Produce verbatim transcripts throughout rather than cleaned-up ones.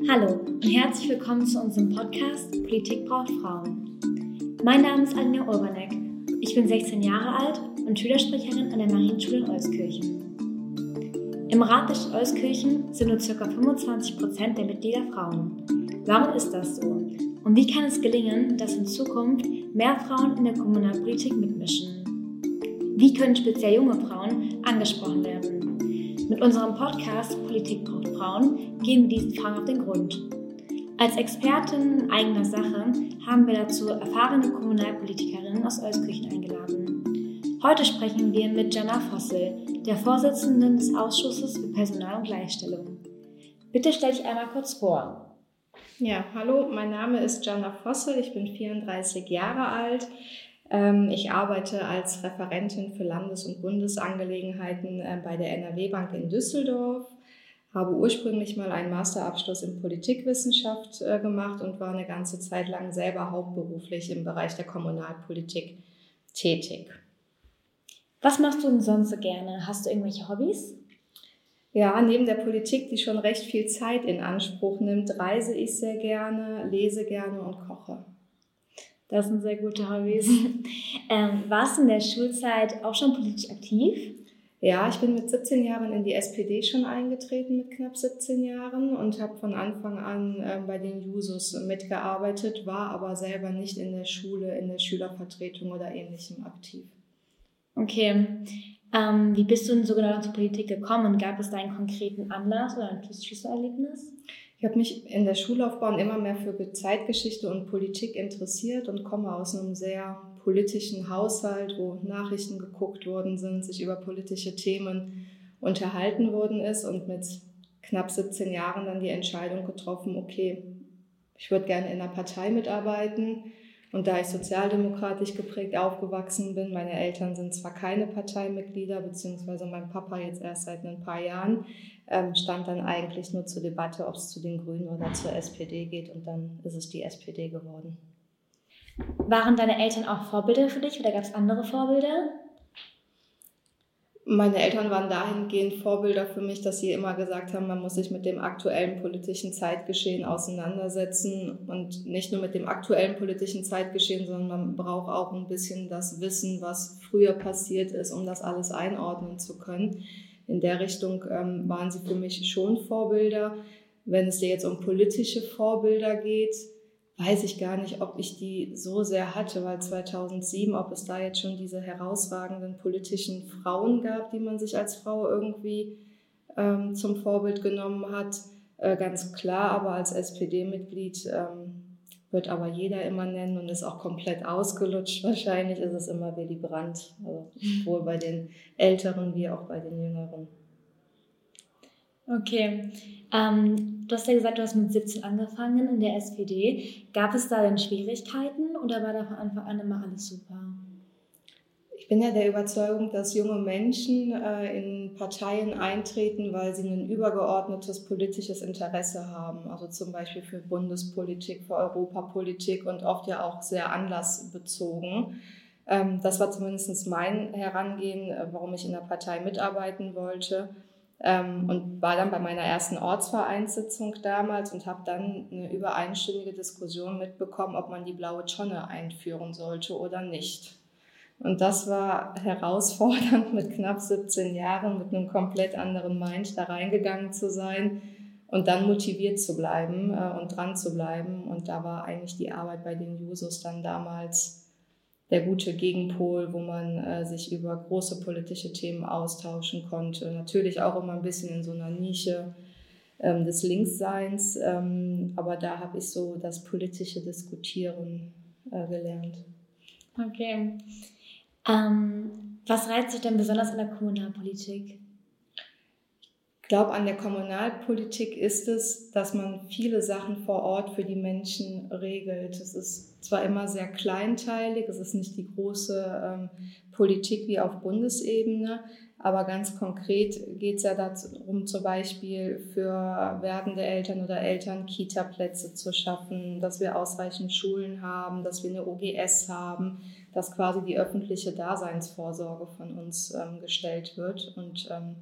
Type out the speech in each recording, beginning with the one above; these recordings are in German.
Hallo und herzlich willkommen zu unserem Podcast Politik braucht Frauen. Mein Name ist Alina Urbanek. Ich bin sechzehn Jahre alt und Schülersprecherin an der Marienschule in Euskirchen. Im Rat der Stadt Euskirchen sind nur ca. fünfundzwanzig Prozent der Mitglieder Frauen. Warum ist das so? Und wie kann es gelingen, dass in Zukunft mehr Frauen in der Kommunalpolitik mitmischen? Wie können speziell junge Frauen angesprochen werden? Mit unserem Podcast Politik braucht Frauen gehen wir diesen Fragen auf den Grund. Als Expertin in eigener Sache haben wir dazu erfahrene Kommunalpolitikerinnen aus Euskirchen eingeladen. Heute sprechen wir mit Jana Vossel, der Vorsitzenden des Ausschusses für Personal- und Gleichstellung. Bitte stell dich einmal kurz vor. Ja, hallo, mein Name ist Jana Vossel, ich bin vierunddreißig Jahre alt. Ich arbeite als Referentin für Landes- und Bundesangelegenheiten bei der N R W-Bank in Düsseldorf, habe ursprünglich mal einen Masterabschluss in Politikwissenschaft gemacht und war eine ganze Zeit lang selber hauptberuflich im Bereich der Kommunalpolitik tätig. Was machst du denn sonst so gerne? Hast du irgendwelche Hobbys? Ja, neben der Politik, die schon recht viel Zeit in Anspruch nimmt, reise ich sehr gerne, lese gerne und koche. Das sind sehr gute Hobbys. Ähm, warst du in der Schulzeit auch schon politisch aktiv? Ja, ich bin mit siebzehn Jahren in die S P D schon eingetreten, mit knapp siebzehn Jahren und habe von Anfang an äh, bei den Jusos mitgearbeitet, war aber selber nicht in der Schule, in der Schülervertretung oder Ähnlichem aktiv. Okay. Ähm, wie bist du denn so genau zur Politik gekommen und gab es da einen konkreten Anlass oder ein Schlüsselerlebnis? Ich habe mich in der Schullaufbahn immer mehr für Zeitgeschichte und Politik interessiert und komme aus einem sehr politischen Haushalt, wo Nachrichten geguckt worden sind, sich über politische Themen unterhalten worden ist und mit knapp siebzehn Jahren dann die Entscheidung getroffen, okay, ich würde gerne in einer Partei mitarbeiten. Und da ich sozialdemokratisch geprägt aufgewachsen bin, meine Eltern sind zwar keine Parteimitglieder, beziehungsweise mein Papa jetzt erst seit ein paar Jahren, ähm, stand dann eigentlich nur zur Debatte, ob es zu den Grünen oder zur S P D geht, und dann ist es die S P D geworden. Waren deine Eltern auch Vorbilder für dich oder gab es andere Vorbilder? Meine Eltern waren dahingehend Vorbilder für mich, dass sie immer gesagt haben, man muss sich mit dem aktuellen politischen Zeitgeschehen auseinandersetzen und nicht nur mit dem aktuellen politischen Zeitgeschehen, sondern man braucht auch ein bisschen das Wissen, was früher passiert ist, um das alles einordnen zu können. In der Richtung ähm, waren sie für mich schon Vorbilder. Wenn es dir jetzt um politische Vorbilder geht, weiß ich gar nicht, ob ich die so sehr hatte, weil zweitausendsieben, ob es da jetzt schon diese herausragenden politischen Frauen gab, die man sich als Frau irgendwie ähm, zum Vorbild genommen hat, äh, ganz klar, aber als S P D-Mitglied ähm, wird aber jeder immer nennen und ist auch komplett ausgelutscht. Wahrscheinlich ist es immer Willy Brandt, also sowohl bei den Älteren wie auch bei den Jüngeren. Okay, ähm, du hast ja gesagt, du hast mit siebzehn angefangen in der S P D. Gab es da denn Schwierigkeiten oder war da von Anfang an immer alles super? Ich bin ja der Überzeugung, dass junge Menschen äh, in Parteien eintreten, weil sie ein übergeordnetes politisches Interesse haben. Also zum Beispiel für Bundespolitik, für Europapolitik und oft ja auch sehr anlassbezogen. Ähm, das war zumindest mein Herangehen, äh, warum ich in der Partei mitarbeiten wollte. Ähm, und war dann bei meiner ersten Ortsvereinssitzung damals und habe dann eine über einstündige Diskussion mitbekommen, ob man die blaue Tonne einführen sollte oder nicht. Und das war herausfordernd, mit knapp siebzehn Jahren, mit einem komplett anderen Mind da reingegangen zu sein und dann motiviert zu bleiben äh, und dran zu bleiben. Und da war eigentlich die Arbeit bei den Jusos dann damals der gute Gegenpol, wo man äh, sich über große politische Themen austauschen konnte. Natürlich auch immer ein bisschen in so einer Nische ähm, des Linksseins, ähm, aber da habe ich so das politische Diskutieren äh, gelernt. Okay. Ähm, was reizt dich denn besonders an der Kommunalpolitik? Ich glaube, an der Kommunalpolitik ist es, dass man viele Sachen vor Ort für die Menschen regelt. Es ist zwar immer sehr kleinteilig, es ist nicht die große ähm, Politik wie auf Bundesebene, aber ganz konkret geht es ja darum, zum Beispiel für werdende Eltern oder Eltern Kita-Plätze zu schaffen, dass wir ausreichend Schulen haben, dass wir eine O G S haben, dass quasi die öffentliche Daseinsvorsorge von uns ähm, gestellt wird. Und ähm,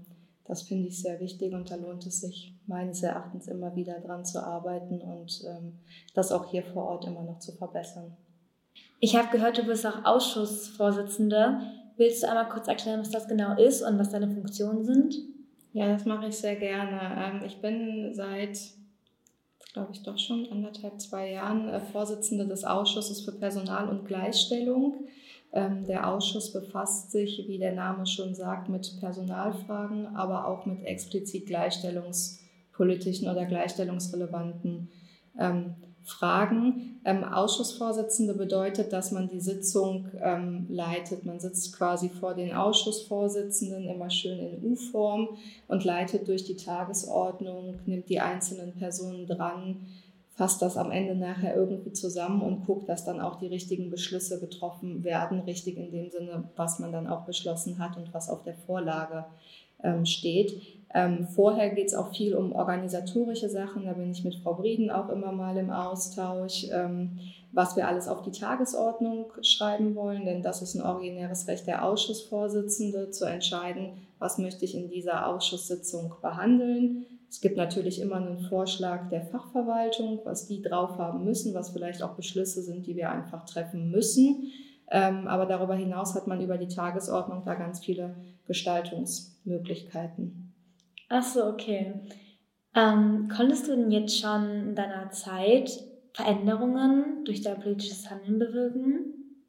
das finde ich sehr wichtig und da lohnt es sich meines Erachtens immer wieder dran zu arbeiten und ähm, das auch hier vor Ort immer noch zu verbessern. Ich habe gehört, du bist auch Ausschussvorsitzende. Willst du einmal kurz erklären, was das genau ist und was deine Funktionen sind? Ja, das mache ich sehr gerne. Ich bin seit, glaube ich, doch schon anderthalb, zwei Jahren Vorsitzende des Ausschusses für Personal- und Gleichstellung. Der Ausschuss befasst sich, wie der Name schon sagt, mit Personalfragen, aber auch mit explizit gleichstellungspolitischen oder gleichstellungsrelevanten ähm, Fragen. Ähm, Ausschussvorsitzende bedeutet, dass man die Sitzung ähm, leitet. Man sitzt quasi vor den Ausschussvorsitzenden, immer schön in U-Form und leitet durch die Tagesordnung, nimmt die einzelnen Personen dran, fasst das am Ende nachher irgendwie zusammen und guckt, dass dann auch die richtigen Beschlüsse getroffen werden, richtig in dem Sinne, was man dann auch beschlossen hat und was auf der Vorlage ähm, steht. Ähm, vorher geht es auch viel um organisatorische Sachen, da bin ich mit Frau Brieden auch immer mal im Austausch, ähm, was wir alles auf die Tagesordnung schreiben wollen, denn das ist ein originäres Recht der Ausschussvorsitzende, zu entscheiden, was möchte ich in dieser Ausschusssitzung behandeln. Es gibt natürlich immer einen Vorschlag der Fachverwaltung, was die drauf haben müssen, was vielleicht auch Beschlüsse sind, die wir einfach treffen müssen. Ähm, aber darüber hinaus hat man über die Tagesordnung da ganz viele Gestaltungsmöglichkeiten. Ach so, okay. Ähm, konntest du denn jetzt schon in deiner Zeit Veränderungen durch dein politisches Handeln bewirken?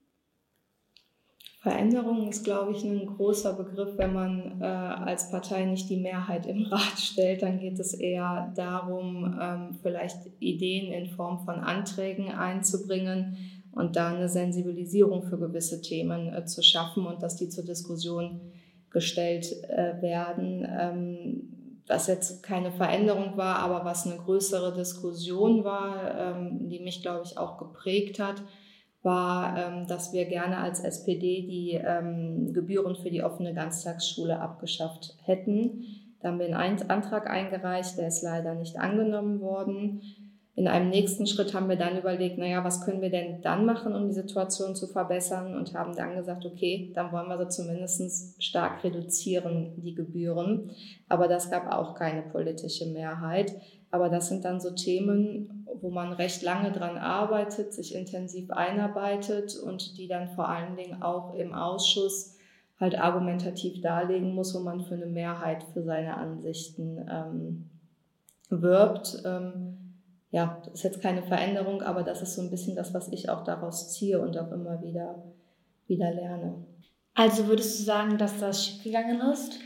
Veränderung ist, glaube ich, ein großer Begriff. Wenn man äh, als Partei nicht die Mehrheit im Rat stellt, dann geht es eher darum, ähm, vielleicht Ideen in Form von Anträgen einzubringen und da eine Sensibilisierung für gewisse Themen äh, zu schaffen und dass die zur Diskussion gestellt äh, werden. Ähm, was jetzt keine Veränderung war, aber was eine größere Diskussion war, ähm, die mich, glaube ich, auch geprägt hat, war, ähm, dass wir gerne als S P D die ähm, Gebühren für die offene Ganztagsschule abgeschafft hätten. Da haben wir einen Antrag eingereicht, der ist leider nicht angenommen worden. In einem nächsten Schritt haben wir dann überlegt, naja, was können wir denn dann machen, um die Situation zu verbessern, und haben dann gesagt, okay, dann wollen wir sie zumindest stark reduzieren, die Gebühren. Aber das gab auch keine politische Mehrheit. Aber das sind dann so Themen, wo man recht lange dran arbeitet, sich intensiv einarbeitet und die dann vor allen Dingen auch im Ausschuss halt argumentativ darlegen muss, wo man für eine Mehrheit für seine Ansichten ähm, wirbt. Ähm, ja, das ist jetzt keine Veränderung, aber das ist so ein bisschen das, was ich auch daraus ziehe und auch immer wieder, wieder lerne. Also würdest du sagen, dass das schiefgegangen ist?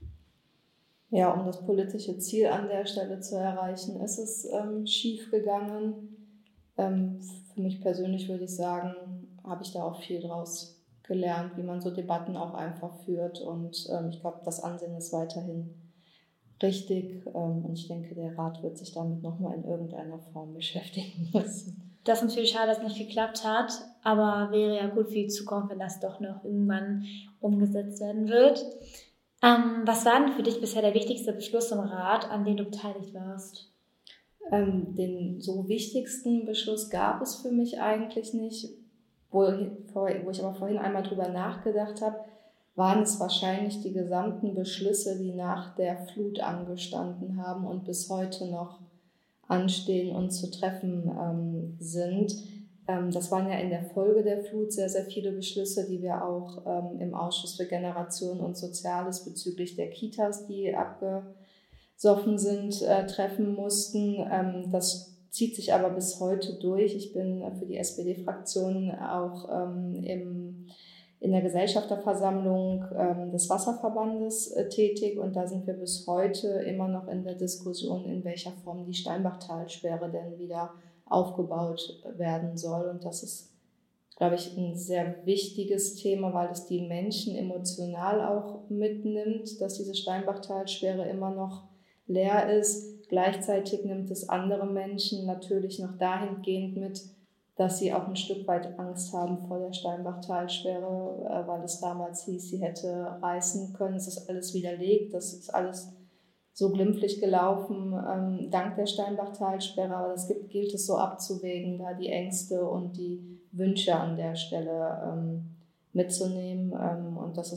Ja, um das politische Ziel an der Stelle zu erreichen, ist es ähm, schief gegangen. Ähm, für mich persönlich würde ich sagen, habe ich da auch viel draus gelernt, wie man so Debatten auch einfach führt. Und ähm, ich glaube, das Ansehen ist weiterhin richtig. Ähm, und ich denke, der Rat wird sich damit nochmal in irgendeiner Form beschäftigen müssen. Das ist natürlich schade, dass es nicht geklappt hat, aber wäre ja gut für die Zukunft, wenn das doch noch irgendwann umgesetzt werden wird. Ähm, was war denn für dich bisher der wichtigste Beschluss im Rat, an dem du beteiligt warst? Ähm, den so wichtigsten Beschluss gab es für mich eigentlich nicht. Wo, wo ich aber vorhin einmal drüber nachgedacht habe, waren es wahrscheinlich die gesamten Beschlüsse, die nach der Flut angestanden haben und bis heute noch anstehen und zu treffen ähm, sind. Ähm, das waren ja in der Folge der Flut sehr, sehr viele Beschlüsse, die wir auch ähm, im Ausschuss für Generation und Soziales bezüglich der Kitas, die abgesoffen sind, äh, treffen mussten. Ähm, das zieht sich aber bis heute durch. Ich bin für die S P D-Fraktion auch ähm, im in der Gesellschafterversammlung ähm, des Wasserverbandes äh, tätig, und da sind wir bis heute immer noch in der Diskussion, in welcher Form die Steinbachtalsperre denn wieder aufgebaut werden soll. Und das ist, glaube ich, ein sehr wichtiges Thema, weil es die Menschen emotional auch mitnimmt, dass diese Steinbachtalsperre immer noch leer ist. Gleichzeitig nimmt es andere Menschen natürlich noch dahingehend mit, dass sie auch ein Stück weit Angst haben vor der Steinbachtalsperre, weil es damals hieß, sie hätte reißen können. Es ist alles widerlegt, das ist alles so glimpflich gelaufen, ähm, dank der Steinbachtalsperre, aber das gibt, gilt es so abzuwägen, da die Ängste und die Wünsche an der Stelle ähm, mitzunehmen, ähm, und das ist,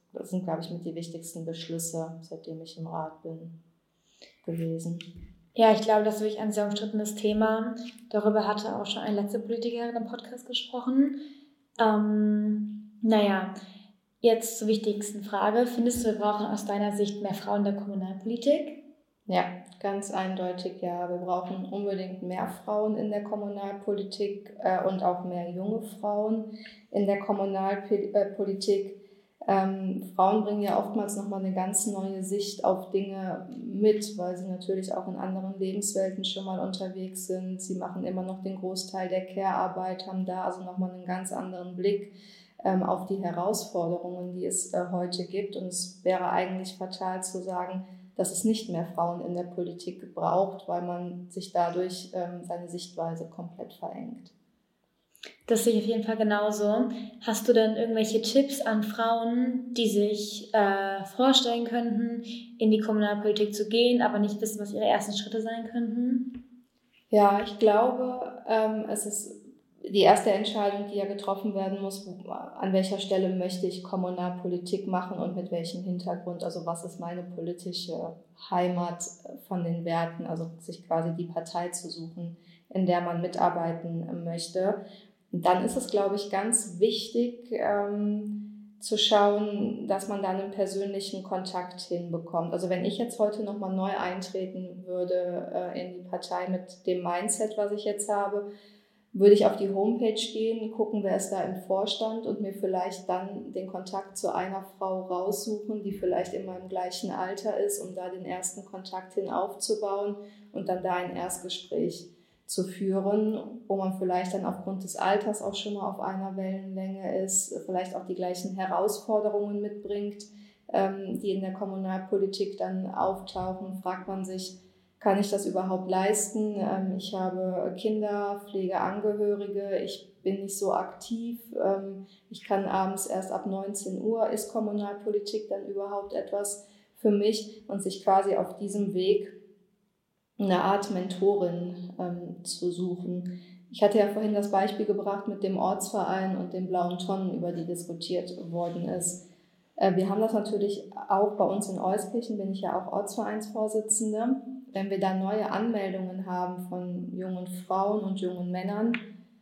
das sind, glaube ich, mit die wichtigsten Beschlüsse, seitdem ich im Rat bin, gewesen. Ja, ich glaube, das ist wirklich ein sehr umstrittenes Thema. Darüber hatte auch schon eine letzte Politikerin im Podcast gesprochen. Ähm, naja, jetzt zur wichtigsten Frage. Findest du, wir brauchen aus deiner Sicht mehr Frauen in der Kommunalpolitik? Ja, ganz eindeutig ja. Wir brauchen unbedingt mehr Frauen in der Kommunalpolitik äh, und auch mehr junge Frauen in der Kommunalpolitik. Ähm, Frauen bringen ja oftmals nochmal eine ganz neue Sicht auf Dinge mit, weil sie natürlich auch in anderen Lebenswelten schon mal unterwegs sind. Sie machen immer noch den Großteil der Care-Arbeit, haben da also nochmal einen ganz anderen Blick ähm, auf die Herausforderungen, die es äh, heute gibt. Und es wäre eigentlich fatal zu sagen, dass es nicht mehr Frauen in der Politik braucht, weil man sich dadurch ähm, seine Sichtweise komplett verengt. Das sehe ich auf jeden Fall genauso. Hast du denn irgendwelche Tipps an Frauen, die sich äh, vorstellen könnten, in die Kommunalpolitik zu gehen, aber nicht wissen, was ihre ersten Schritte sein könnten? Ja, ich glaube, ähm, es ist die erste Entscheidung, die ja getroffen werden muss, an welcher Stelle möchte ich Kommunalpolitik machen und mit welchem Hintergrund, also was ist meine politische Heimat von den Werten, also sich quasi die Partei zu suchen, in der man mitarbeiten möchte. Und dann ist es, glaube ich, ganz wichtig, ähm, zu schauen, dass man da einen persönlichen Kontakt hinbekommt. Also wenn ich jetzt heute nochmal neu eintreten würde äh, in die Partei mit dem Mindset, was ich jetzt habe, würde ich auf die Homepage gehen, gucken, wer ist da im Vorstand und mir vielleicht dann den Kontakt zu einer Frau raussuchen, die vielleicht in meinem gleichen Alter ist, um da den ersten Kontakt hin aufzubauen und dann da ein Erstgespräch zu führen, wo man vielleicht dann aufgrund des Alters auch schon mal auf einer Wellenlänge ist, vielleicht auch die gleichen Herausforderungen mitbringt, die in der Kommunalpolitik dann auftauchen, fragt man sich, kann ich das überhaupt leisten? Ich habe Kinder, Pflegeangehörige, ich bin nicht so aktiv, ich kann abends erst ab neunzehn Uhr, ist Kommunalpolitik dann überhaupt etwas für mich? Und sich quasi auf diesem Weg eine Art Mentorin ähm, zu suchen. Ich hatte ja vorhin das Beispiel gebracht mit dem Ortsverein und den blauen Tonnen, über die diskutiert worden ist. Äh, wir haben das natürlich auch bei uns in Euskirchen, bin ich ja auch Ortsvereinsvorsitzende. Wenn wir da neue Anmeldungen haben von jungen Frauen und jungen Männern,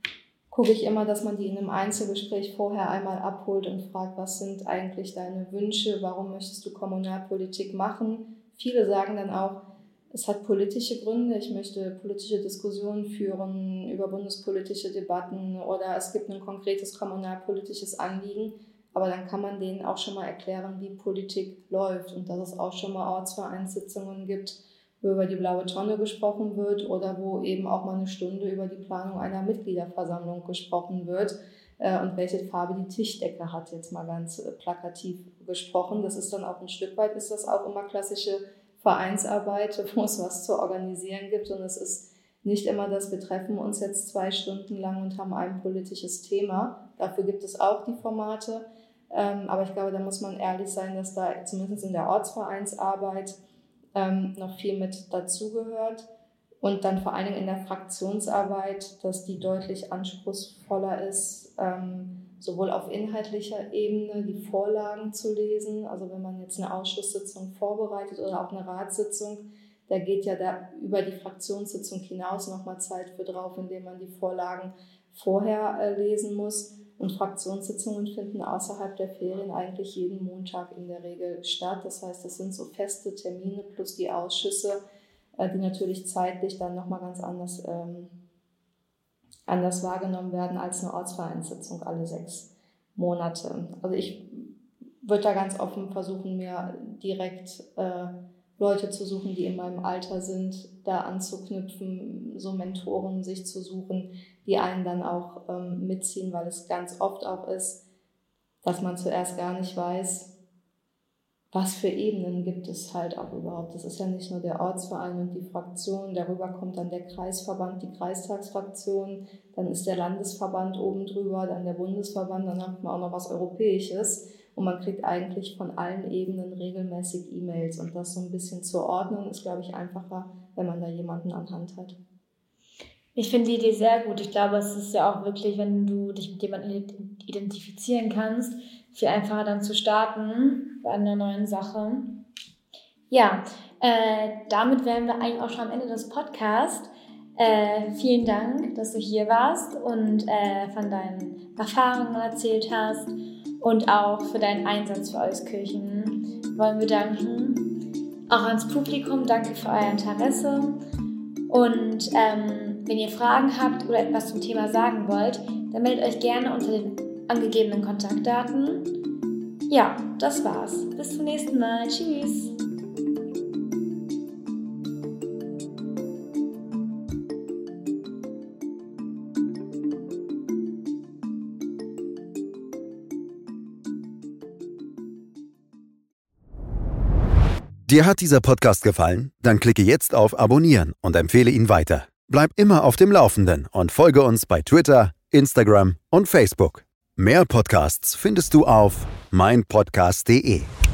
gucke ich immer, dass man die in einem Einzelgespräch vorher einmal abholt und fragt, was sind eigentlich deine Wünsche, warum möchtest du Kommunalpolitik machen? Viele sagen dann auch, es hat politische Gründe, ich möchte politische Diskussionen führen über bundespolitische Debatten oder es gibt ein konkretes kommunalpolitisches Anliegen, aber dann kann man denen auch schon mal erklären, wie Politik läuft und dass es auch schon mal Ortsvereinssitzungen gibt, wo über die blaue Tonne gesprochen wird oder wo eben auch mal eine Stunde über die Planung einer Mitgliederversammlung gesprochen wird und welche Farbe die Tischdecke hat, jetzt mal ganz plakativ gesprochen. Das ist dann auch ein Stück weit, ist das auch immer klassische Vereinsarbeit, wo es was zu organisieren gibt und es ist nicht immer, dass wir treffen uns jetzt zwei Stunden lang und haben ein politisches Thema. Dafür gibt es auch die Formate, aber ich glaube, da muss man ehrlich sein, dass da zumindest in der Ortsvereinsarbeit noch viel mit dazugehört und dann vor allen Dingen in der Fraktionsarbeit, dass die deutlich anspruchsvoller ist, sowohl auf inhaltlicher Ebene die Vorlagen zu lesen, also wenn man jetzt eine Ausschusssitzung vorbereitet oder auch eine Ratssitzung, da geht ja da über die Fraktionssitzung hinaus nochmal Zeit für drauf, indem man die Vorlagen vorher äh, lesen muss. Und Fraktionssitzungen finden außerhalb der Ferien eigentlich jeden Montag in der Regel statt. Das heißt, das sind so feste Termine plus die Ausschüsse, äh, die natürlich zeitlich dann nochmal ganz anders ähm, anders wahrgenommen werden als eine Ortsvereinssitzung alle sechs Monate. Also ich würde da ganz offen versuchen, mir direkt äh, Leute zu suchen, die in meinem Alter sind, da anzuknüpfen, so Mentoren sich zu suchen, die einen dann auch ähm, mitziehen, weil es ganz oft auch ist, dass man zuerst gar nicht weiß, was für Ebenen gibt es halt auch überhaupt. Das ist ja nicht nur der Ortsverein und die Fraktion, darüber kommt dann der Kreisverband, die Kreistagsfraktion, dann ist der Landesverband oben drüber, dann der Bundesverband, dann hat man auch noch was Europäisches und man kriegt eigentlich von allen Ebenen regelmäßig E-Mails und das so ein bisschen zu ordnen ist, glaube ich, einfacher, wenn man da jemanden an Hand hat. Ich finde die Idee sehr gut. Ich glaube, es ist ja auch wirklich, wenn du dich mit jemandem identifizieren kannst, viel einfacher dann zu starten bei einer neuen Sache. Ja, äh, damit wären wir eigentlich auch schon am Ende des Podcasts. Äh, vielen Dank, dass du hier warst und äh, von deinen Erfahrungen erzählt hast und auch für deinen Einsatz für Euskirchen wollen wir danken. Auch ans Publikum, danke für euer Interesse. Und ähm, wenn ihr Fragen habt oder etwas zum Thema sagen wollt, dann meldet euch gerne unter den angegebenen Kontaktdaten. Ja, das war's. Bis zum nächsten Mal. Tschüss. Dir hat dieser Podcast gefallen? Dann klicke jetzt auf Abonnieren und empfehle ihn weiter. Bleib immer auf dem Laufenden und folge uns bei Twitter, Instagram und Facebook. Mehr Podcasts findest du auf mein podcast punkt de.